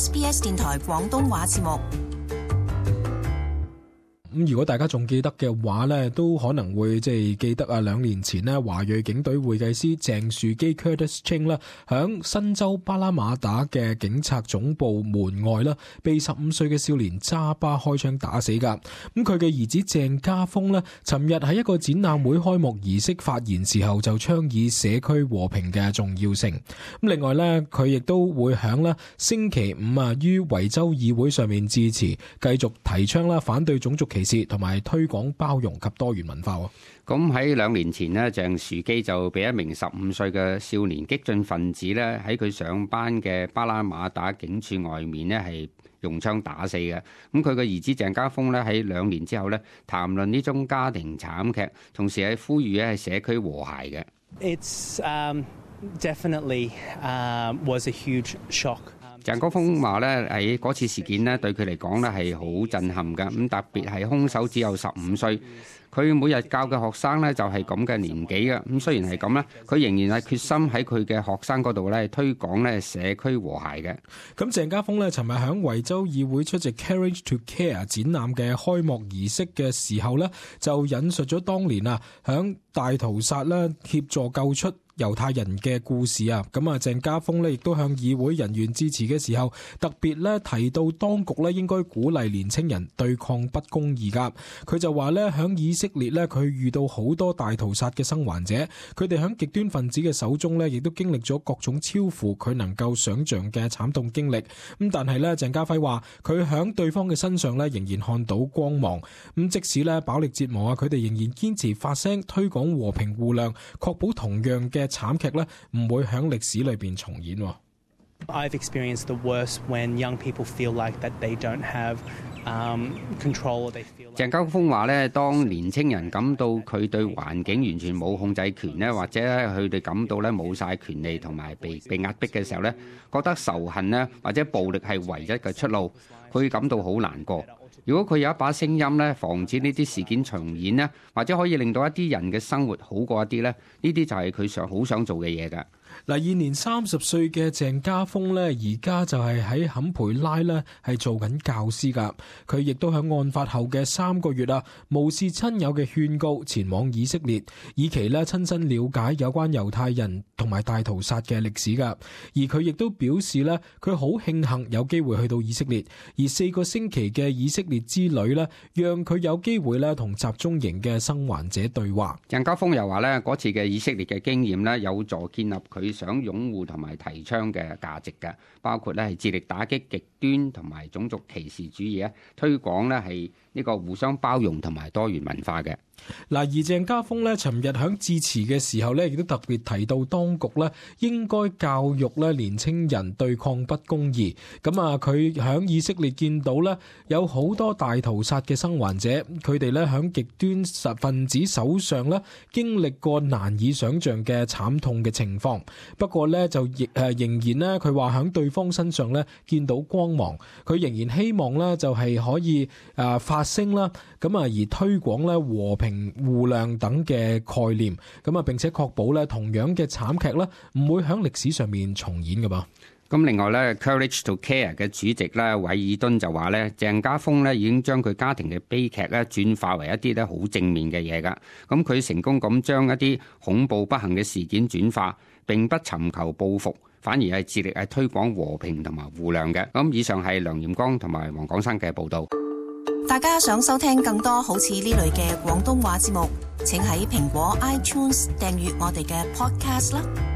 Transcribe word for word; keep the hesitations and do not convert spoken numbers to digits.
S B S 電台廣東話節目。 咁如果大家仲記得嘅話咧，都可能會即係記得啊，兩年前咧，華裔警隊會計師鄭樹基 Curtis Ching 啦，響新州巴拉馬達嘅警察總部門外啦，被十五歲嘅少年揸巴開槍打死噶。咁佢嘅兒子鄭家豐咧，尋日喺一個展覽會開幕儀式發言時候就倡議社區和平嘅重要性。咁另外咧，佢亦都會響咧星期五啊，於維州議會上面致辭，繼續提倡啦反對種族歧視同埋推廣包容及多元文化。 咁喺兩年前呢，鄭樹基就被一名十五歲嘅少年激進分子咧喺佢上班嘅巴拉馬達警署外面呢係用槍打死嘅。咁佢嘅兒子鄭家豐咧喺兩年之後咧談論呢種家庭慘劇，同時係呼籲咧係社區和諧嘅。 It's um, definitely uh, was a huge shock. 鄭家豐話咧喺嗰次事件咧對佢嚟講咧係好震撼㗎，咁特別係兇手只有十五歲，佢每日教嘅學生咧就係咁嘅年紀嘅，咁雖然係咁咧，佢仍然係決心喺佢嘅學生嗰度咧推廣咧社區和諧嘅。 咁鄭家豐咧尋日喺維州議會出席 Courage to Care 展覽嘅開幕儀式嘅時候咧，就引述咗當年啊響大屠殺咧協助救出猶太人嘅故事啊，咁啊鄭家豐咧亦都向議會人員致辭嘅時候，特別咧提到當局咧應該鼓勵年青人對抗不公義噶。佢就話咧響以色列咧，佢遇到好多大屠殺嘅生還者，佢哋響極端分子嘅手中咧，亦都經歷咗各種超乎佢能夠想象嘅慘痛經歷。咁但係咧，鄭家輝話佢響對方嘅身上咧仍然看到光芒。咁即使咧飽歷折磨啊，佢哋仍然堅持發聲推廣和平互諒，確保同樣嘅慘劇咧唔會響歷史裏邊重演。 I've experienced the worst when young people feel like that they don't have um, control or they feel like... 鄭家豐話咧，當年青人感到佢對環境完全冇控制權咧，或者佢哋感到咧冇晒權利同埋被被壓迫嘅時候咧，覺得仇恨咧或者暴力係唯一嘅出路，佢感到好難過。如果佢有一把聲音咧，防止呢啲事件重演咧，或者可以令到一啲人嘅生活好過一啲咧，呢啲就係佢想好想做嘅嘢㗎。 嗱，現年三十歲嘅鄭家豐咧，而家就係喺坎培拉咧，係做緊教師噶。佢亦都喺案發後嘅三個月啊，無視親友嘅勸告，前往以色列，以期咧親身了解有關猶太人同埋大屠殺嘅歷史噶。而佢亦都表示咧，佢好慶幸有機會去到以色列，而四個星期嘅以色列之旅咧，讓佢有機會咧同集中營嘅生還者對話。 鄭家豐又話咧，嗰次嘅以色列嘅經驗咧，有助建立佢想擁護同埋提倡嘅價值嘅，包括咧係致力打擊極端同埋種族歧視主義啊，推廣咧係呢個互相包容同埋多元文化嘅。 嗱，而鄭家豐咧，尋日響致辭嘅時候咧，亦都特別提到當局咧應該教育咧年青人對抗不公義。咁啊，佢響以色列見到咧有好多大屠殺嘅生還者，佢哋咧響極端實分子手上咧經歷過難以想象嘅慘痛嘅情況。不過咧就亦誒仍然咧，佢話響對方身上咧見到光芒。佢仍然希望咧就係可以誒發聲啦，咁啊而推廣咧和平互諒等嘅概念，咁啊，並且確保咧同樣嘅慘劇咧唔會喺歷史上面重演㗎噃。 咁另外咧 ，Courage to Care 嘅主席咧，韋爾頓就話咧，鄭家豐咧已經將佢家庭嘅悲劇咧轉化為一啲咧好正面嘅嘢㗎。咁佢成功咁將一啲恐怖不幸嘅事件轉化，並不尋求報復，反而係致力係推廣和平同埋互諒嘅。咁以上係梁炎光同埋黃廣生嘅報導。 大家想收聽更多好似呢類嘅廣東話節目，請喺蘋果 iTunes 訂閱我哋嘅 podcast 啦。